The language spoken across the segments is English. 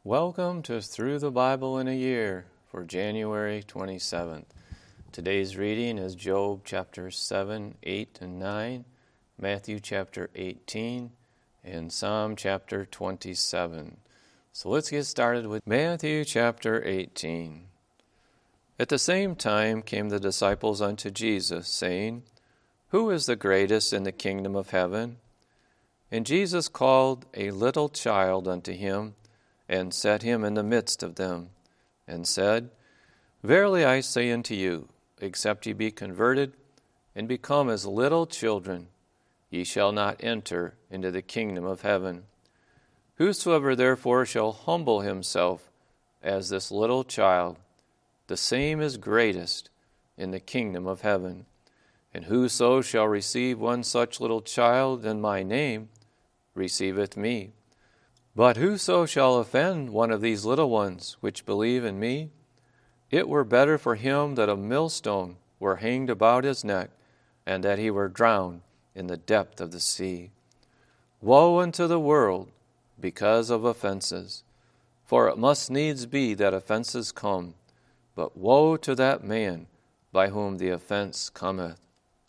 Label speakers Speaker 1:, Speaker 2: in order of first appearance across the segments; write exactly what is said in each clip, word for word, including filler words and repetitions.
Speaker 1: Welcome to Through the Bible in a Year for January twenty-seventh. Today's reading is Job chapter seven, eight, and nine, Matthew chapter eighteen, and Psalm chapter twenty-seven. So let's get started with Matthew chapter eighteen. At the same time came the disciples unto Jesus, saying, Who is the greatest in the kingdom of heaven? And Jesus called a little child unto him, and set him in the midst of them, and said, Verily I say unto you, except ye be converted, and become as little children, ye shall not enter into the kingdom of heaven. Whosoever therefore shall humble himself as this little child, the same is greatest in the kingdom of heaven. And whoso shall receive one such little child in my name, receiveth me. But whoso shall offend one of these little ones which believe in me, it were better for him that a millstone were hanged about his neck, and that he were drowned in the depth of the sea. Woe unto the world because of offenses! For it must needs be that offenses come, but woe to that man by whom the offense cometh.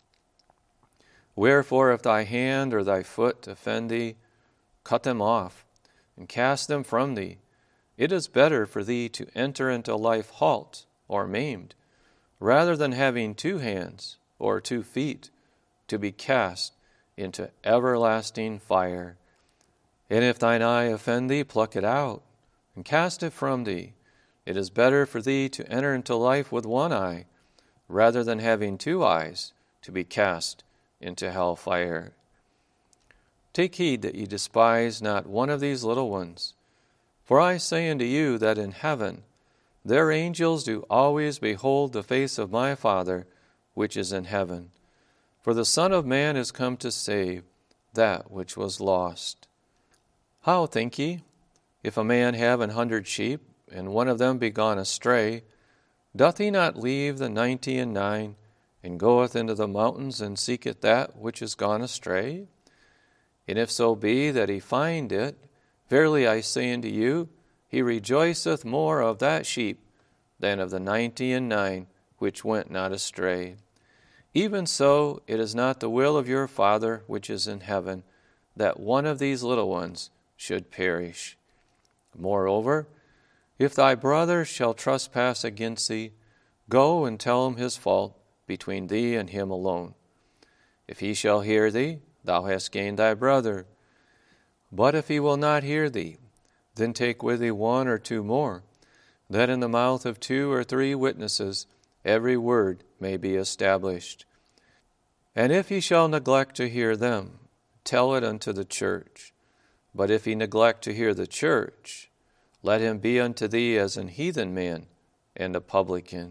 Speaker 1: Wherefore if thy hand or thy foot offend thee, cut them off, and cast them from thee. It is better for thee to enter into life halt or maimed, rather than having two hands or two feet to be cast into everlasting fire. And if thine eye offend thee, pluck it out, and cast it from thee. It is better for thee to enter into life with one eye, rather than having two eyes to be cast into hell fire. Take heed that ye despise not one of these little ones. For I say unto you that in heaven their angels do always behold the face of my Father which is in heaven. For the Son of Man is come to save that which was lost. How think ye, if a man have an hundred sheep, and one of them be gone astray, doth he not leave the ninety and nine, and goeth into the mountains, and seeketh that which is gone astray? And if so be that he find it, verily I say unto you, he rejoiceth more of that sheep than of the ninety and nine which went not astray. Even so, it is not the will of your Father which is in heaven that one of these little ones should perish. Moreover, if thy brother shall trespass against thee, go and tell him his fault between thee and him alone. If he shall hear thee, thou hast gained thy brother. But if he will not hear thee, then take with thee one or two more, that in the mouth of two or three witnesses every word may be established. And if he shall neglect to hear them, tell it unto the church. But if he neglect to hear the church, let him be unto thee as an heathen man and a publican.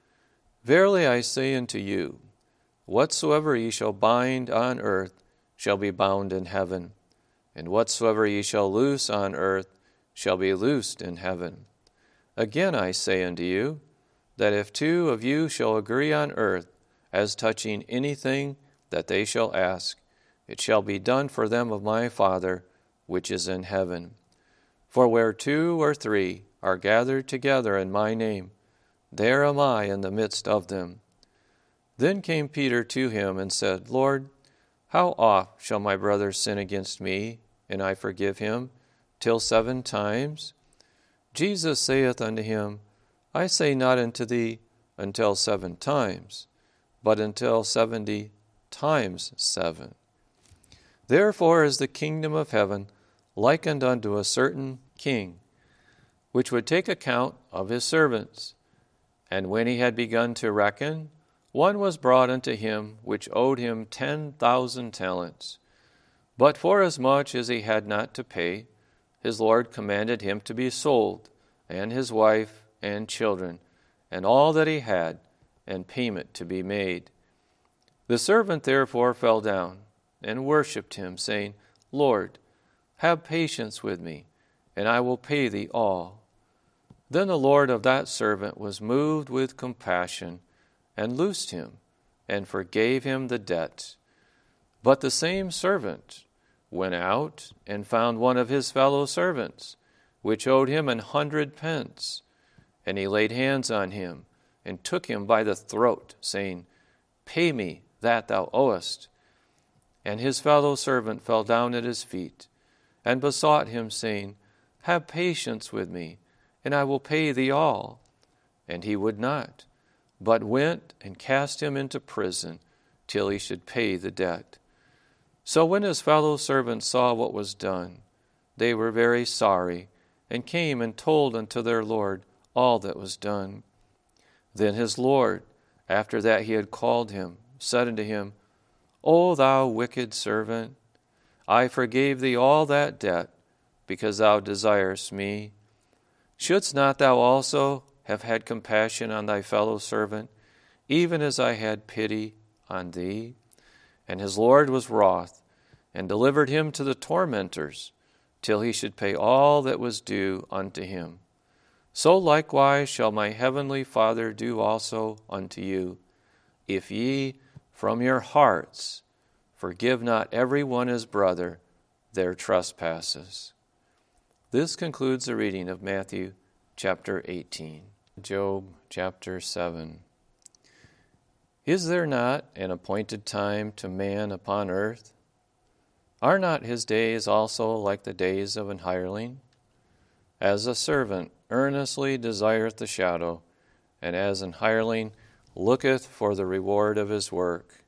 Speaker 1: Verily I say unto you, whatsoever ye shall bind on earth shall be bound in heaven, and whatsoever ye shall loose on earth shall be loosed in heaven. Again I say unto you, that if two of you shall agree on earth as touching anything that they shall ask, it shall be done for them of my Father which is in heaven. For where two or three are gathered together in my name, there am I in the midst of them. Then came Peter to him and said, Lord, how oft shall my brother sin against me, and I forgive him? Till seven times? Jesus saith unto him, I say not unto thee, until seven times, but until seventy times seven. Therefore is the kingdom of heaven likened unto a certain king, which would take account of his servants. And when he had begun to reckon, one was brought unto him which owed him ten thousand talents. But forasmuch as he had not to pay, his Lord commanded him to be sold, and his wife and children, and all that he had, and payment to be made. The servant therefore fell down and worshipped him, saying, Lord, have patience with me, and I will pay thee all. Then the Lord of that servant was moved with compassion, and loosed him, and forgave him the debt. But the same servant went out and found one of his fellow servants, which owed him an hundred pence. And he laid hands on him, and took him by the throat, saying, Pay me that thou owest. And his fellow servant fell down at his feet, and besought him, saying, Have patience with me, and I will pay thee all. And he would not, but went and cast him into prison, till he should pay the debt. So when his fellow servants saw what was done, they were very sorry, and came and told unto their Lord all that was done. Then his Lord, after that he had called him, said unto him, O thou wicked servant, I forgave thee all that debt, because thou desirest me. Shouldst not thou also have had compassion on thy fellow servant, even as I had pity on thee? And his Lord was wroth, and delivered him to the tormentors, till he should pay all that was due unto him. So likewise shall my heavenly Father do also unto you, if ye from your hearts forgive not every one his brother their trespasses. This concludes the reading of Matthew chapter eighteen. Job chapter seven. Is there not an appointed time to man upon earth? Are not his days also like the days of an hireling? As a servant earnestly desireth the shadow, and as an hireling looketh for the reward of his work,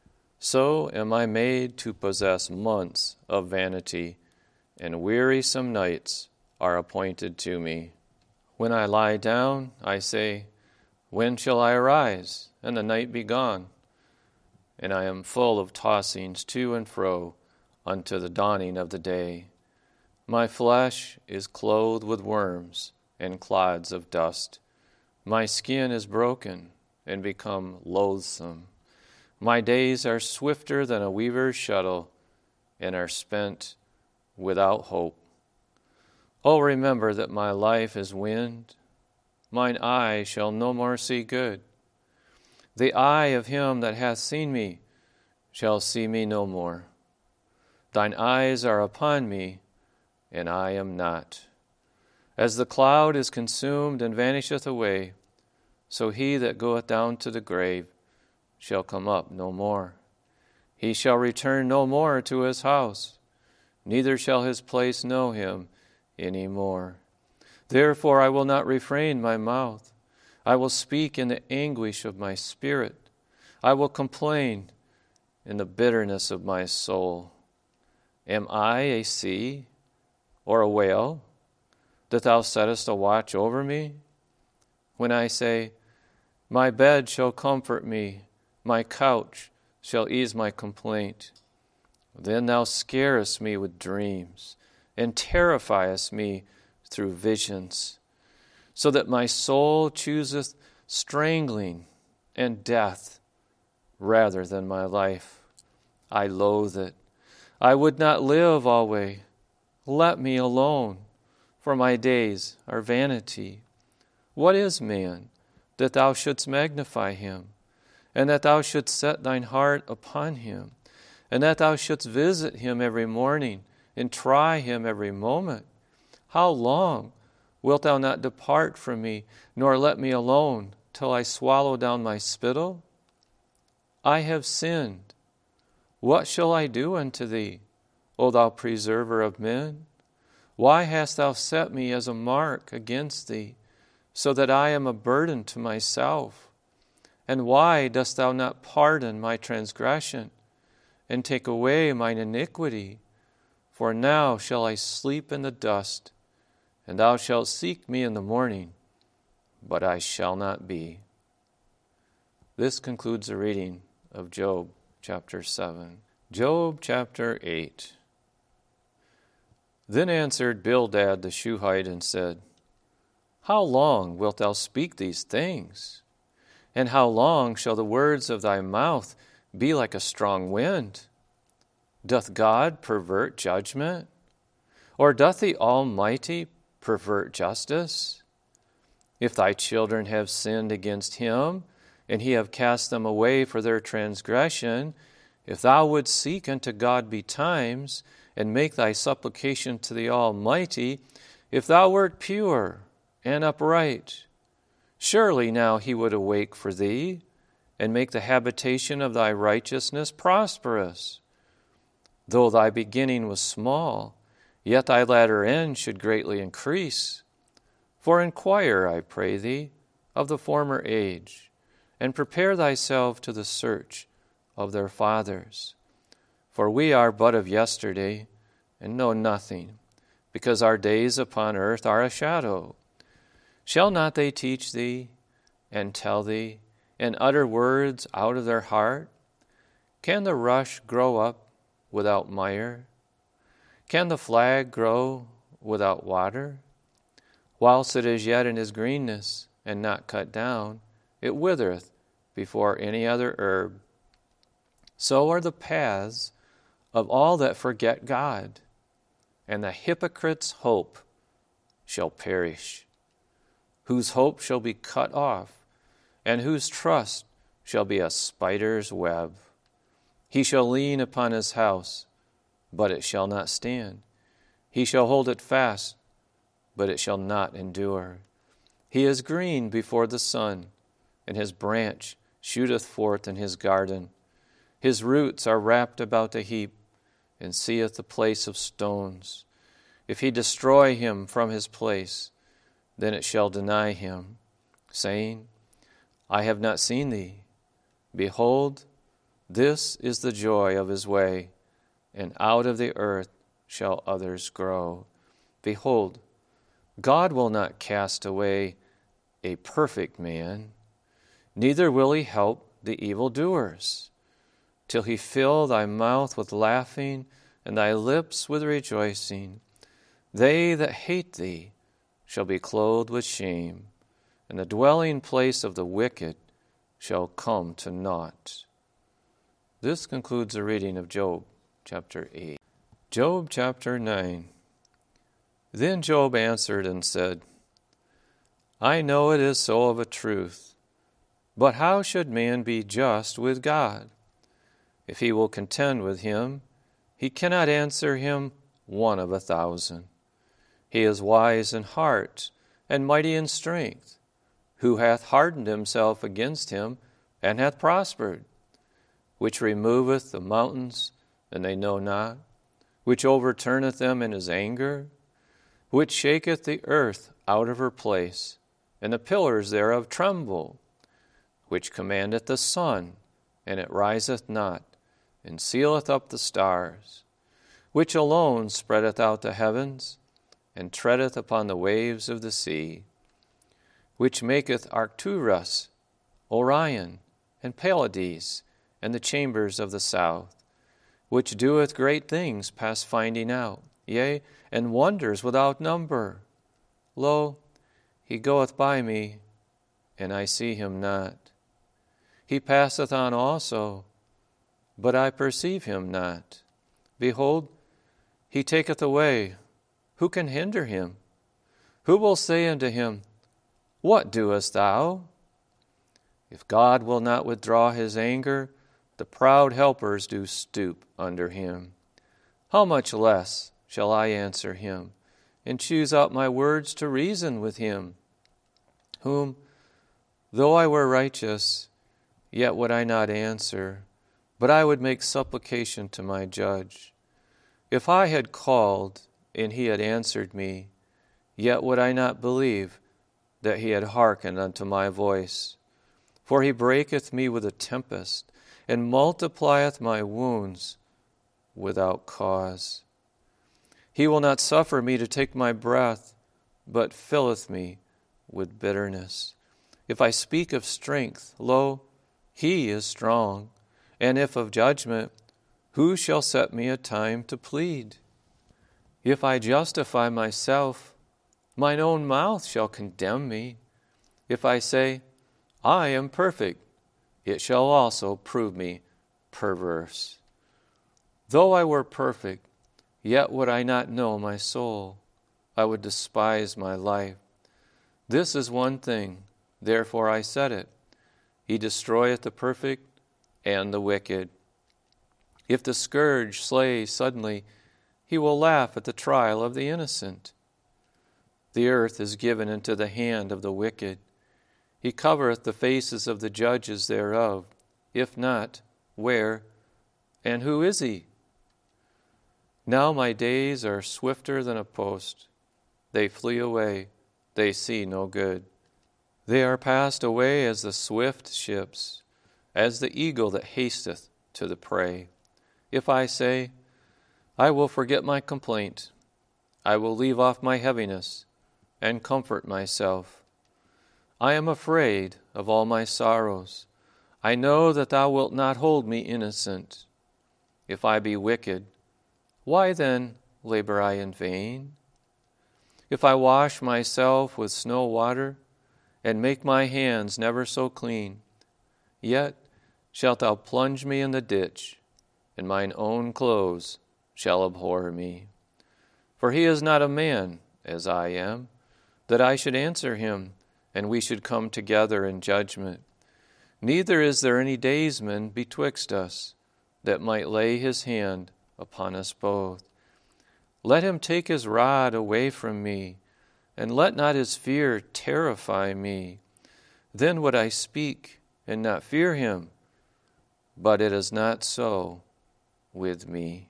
Speaker 1: so am I made to possess months of vanity, and wearisome nights are appointed to me. When I lie down, I say, When shall I arise, and the night be gone? And I am full of tossings to and fro unto the dawning of the day. My flesh is clothed with worms and clods of dust. My skin is broken and become loathsome. My days are swifter than a weaver's shuttle, and are spent without hope. Oh, remember that my life is wind. Mine eye shall no more see good. The eye of him that hath seen me shall see me no more. Thine eyes are upon me, and I am not. As the cloud is consumed and vanisheth away, so he that goeth down to the grave shall come up no more. He shall return no more to his house, neither shall his place know him any more. Therefore I will not refrain my mouth. I will speak in the anguish of my spirit. I will complain in the bitterness of my soul. Am I a sea or a whale, that thou settest a watch over me? When I say, My bed shall comfort me, my couch shall ease my complaint, then thou scarest me with dreams, and terrifiest me through visions, so that my soul chooseth strangling and death rather than my life. I loathe it. I would not live always. Let me alone, for my days are vanity. What is man, that thou shouldst magnify him, and that thou shouldst set thine heart upon him, and that thou shouldst visit him every morning, and try him every moment? How long wilt thou not depart from me, nor let me alone, till I swallow down my spittle? I have sinned. What shall I do unto thee, O thou preserver of men? Why hast thou set me as a mark against thee, so that I am a burden to myself? And why dost thou not pardon my transgression, and take away mine iniquity? For now shall I sleep in the dust, and thou shalt seek me in the morning, but I shall not be. This concludes the reading of Job chapter seven. Job chapter eight. Then answered Bildad the Shuhite and said, How long wilt thou speak these things? And how long shall the words of thy mouth be like a strong wind? Doth God pervert judgment? Or doth the Almighty pervert justice? If thy children have sinned against him, and he have cast them away for their transgression, if thou wouldst seek unto God betimes, and make thy supplication to the Almighty, If thou wert pure and upright, surely now he would awake for thee, and make the habitation of thy righteousness prosperous. Though thy beginning was small, yet thy latter end should greatly increase. For inquire, I pray thee, of the former age, and prepare thyself to the search of their fathers. For we are but of yesterday, and know nothing, because our days upon earth are a shadow. Shall not they teach thee, and tell thee, and utter words out of their heart? Can the rush grow up without mire? Can the flag grow without water? Whilst it is yet in his greenness, and not cut down, it withereth before any other herb. So are the paths of all that forget God, and the hypocrite's hope shall perish, whose hope shall be cut off, and whose trust shall be a spider's web. He shall lean upon his house, but it shall not stand. He shall hold it fast, but it shall not endure. He is green before the sun, and his branch shooteth forth in his garden. His roots are wrapped about the heap, and seeth the place of stones. If he destroy him from his place, then it shall deny him, saying, I have not seen thee. Behold, this is the joy of his way, and out of the earth shall others grow. Behold, God will not cast away a perfect man, neither will he help the evildoers, till he fill thy mouth with laughing, and thy lips with rejoicing. They that hate thee shall be clothed with shame, and the dwelling place of the wicked shall come to naught. This concludes the reading of Job chapter eight. Job chapter nine. Then Job answered and said, I know it is so of a truth, but how should man be just with God? If he will contend with him, he cannot answer him one of a thousand. He is wise in heart and mighty in strength. Who hath hardened himself against him, and hath prospered? Which removeth the mountains, and they know not? Which overturneth them in his anger? Which shaketh the earth out of her place, and the pillars thereof tremble? Which commandeth the sun, and it riseth not, and sealeth up the stars? Which alone spreadeth out the heavens, and treadeth upon the waves of the sea? Which maketh Arcturus, Orion, and Pleiades, and the chambers of the south? Which doeth great things past finding out, yea, and wonders without number? Lo, he goeth by me, and I see him not. He passeth on also, but I perceive him not. Behold, he taketh away. Who can hinder him? Who will say unto him, What doest thou? If God will not withdraw his anger, the proud helpers do stoop under him. How much less shall I answer him, and choose out my words to reason with him? Whom, though I were righteous, yet would I not answer, but I would make supplication to my judge. If I had called, and he had answered me, yet would I not believe that he had hearkened unto my voice. For he breaketh me with a tempest, and multiplieth my wounds without cause. He will not suffer me to take my breath, but filleth me with bitterness. If I speak of strength, lo, he is strong. And if of judgment, who shall set me a time to plead? If I justify myself, mine own mouth shall condemn me. If I say, I am perfect, it shall also prove me perverse. Though I were perfect, yet would I not know my soul. I would despise my life. This is one thing, therefore I said it. He destroyeth the perfect and the wicked. If the scourge slay suddenly, he will laugh at the trial of the innocent. The earth is given into the hand of the wicked. He covereth the faces of the judges thereof. If not, where? And who is he? Now my days are swifter than a post. They flee away. They see no good. They are passed away as the swift ships, as the eagle that hasteth to the prey. If I say, I will forget my complaint, I will leave off my heaviness, and comfort myself. I am afraid of all my sorrows. I know that thou wilt not hold me innocent. If I be wicked, why then labor I in vain? If I wash myself with snow water, and make my hands never so clean, yet shalt thou plunge me in the ditch, and mine own clothes shall abhor me. For he is not a man, as I am, that I should answer him, and we should come together in judgment. Neither is there any daysman betwixt us, that might lay his hand upon us both. Let him take his rod away from me, and let not his fear terrify me. Then would I speak and not fear him, but it is not so with me.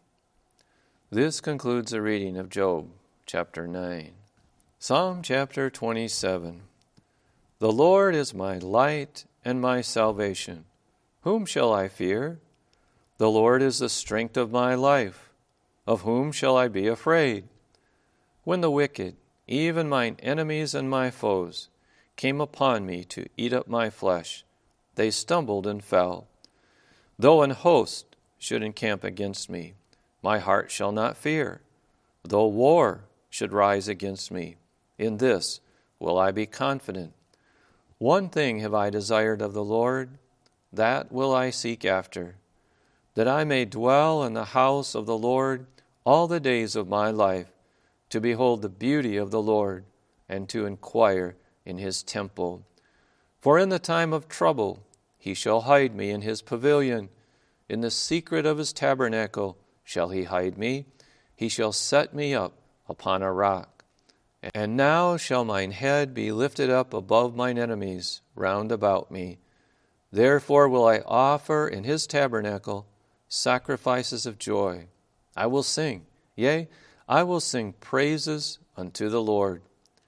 Speaker 1: This concludes the reading of Job chapter nine. Psalm chapter twenty-seven. The Lord is my light and my salvation. Whom shall I fear? The Lord is the strength of my life. Of whom shall I be afraid? When the wicked, even mine enemies and my foes, came upon me to eat up my flesh, they stumbled and fell. Though an host should encamp against me, my heart shall not fear. Though war should rise against me, in this will I be confident. One thing have I desired of the Lord, that will I seek after, that I may dwell in the house of the Lord all the days of my life, to behold the beauty of the Lord, and to inquire in his temple. For in the time of trouble he shall hide me in his pavilion. In the secret of his tabernacle shall he hide me. He shall set me up upon a rock. And now shall mine head be lifted up above mine enemies round about me. Therefore will I offer in his tabernacle sacrifices of joy. I will sing, yea, I will sing praises unto the Lord.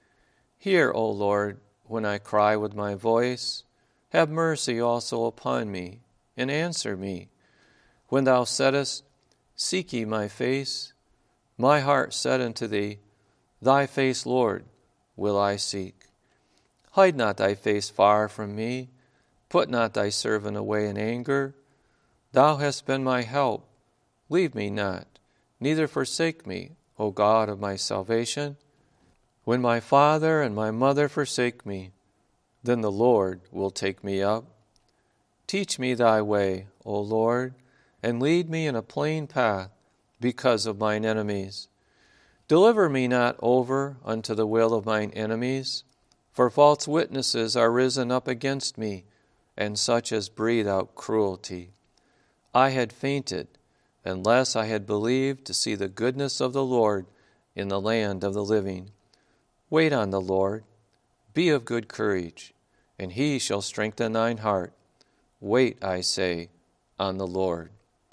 Speaker 1: Hear, O Lord, when I cry with my voice. Have mercy also upon me, and answer me. When thou saidst, Seek ye my face, my heart said unto thee, Thy face, Lord, will I seek. Hide not thy face far from me. Put not thy servant away in anger. Thou hast been my help. Leave me not, neither forsake me, O God of my salvation. When my father and my mother forsake me, then the Lord will take me up. Teach me thy way, O Lord, and lead me in a plain path because of mine enemies. Deliver me not over unto the will of mine enemies, for false witnesses are risen up against me, and such as breathe out cruelty. I had fainted, unless I had believed to see the goodness of the Lord in the land of the living. Wait on the Lord, be of good courage, and he shall strengthen thine heart. Wait, I say, on the Lord.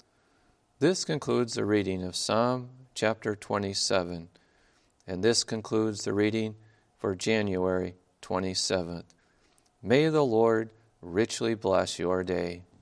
Speaker 1: This concludes the reading of Psalm chapter twenty-seven, and this concludes the reading for January twenty-seventh. May the Lord richly bless your day.